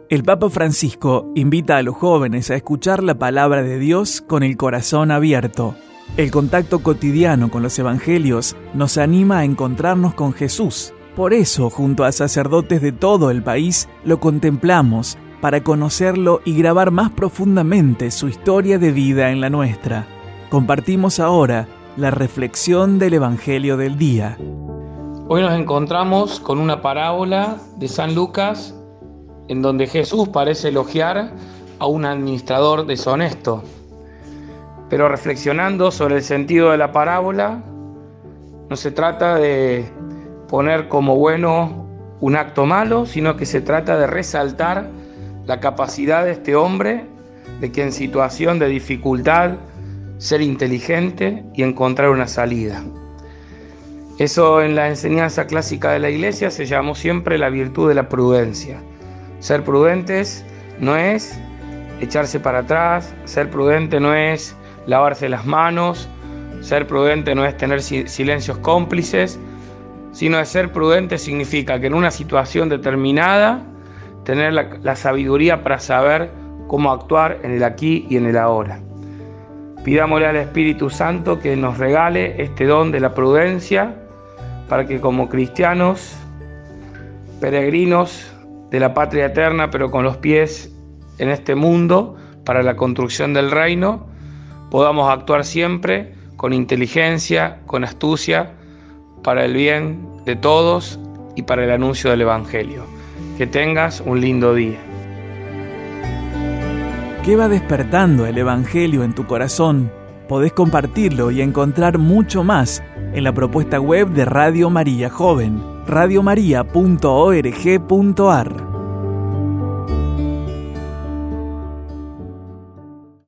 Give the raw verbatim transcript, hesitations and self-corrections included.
El Papa Francisco invita a los jóvenes a escuchar la palabra de Dios con el corazón abierto. El contacto cotidiano con los evangelios nos anima a encontrarnos con Jesús. Por eso, junto a sacerdotes de todo el país, lo contemplamos para conocerlo y grabar más profundamente su historia de vida en la nuestra. Compartimos ahora la reflexión del Evangelio del día. Hoy nos encontramos con una parábola de San Lucas en donde Jesús parece elogiar a un administrador deshonesto. Pero reflexionando sobre el sentido de la parábola, no se trata de poner como bueno un acto malo, sino que se trata de resaltar la capacidad de este hombre de que en situación de dificultad ser inteligente y encontrar una salida. Eso en la enseñanza clásica de la Iglesia se llamó siempre la virtud de la prudencia. Ser prudentes no es echarse para atrás, ser prudente no es lavarse las manos, ser prudente no es tener silencios cómplices, sino de ser prudente significa que en una situación determinada tener la, la sabiduría para saber cómo actuar en el aquí y en el ahora. Pidámosle al Espíritu Santo que nos regale este don de la prudencia para que como cristianos, peregrinos de la patria eterna, pero con los pies en este mundo para la construcción del reino, podamos actuar siempre con inteligencia, con astucia, para el bien de todos y para el anuncio del Evangelio. Que tengas un lindo día. ¿Qué va despertando el Evangelio en tu corazón? Podés compartirlo y encontrar mucho más en la propuesta web de Radio María Joven, radio maria punto org punto a r.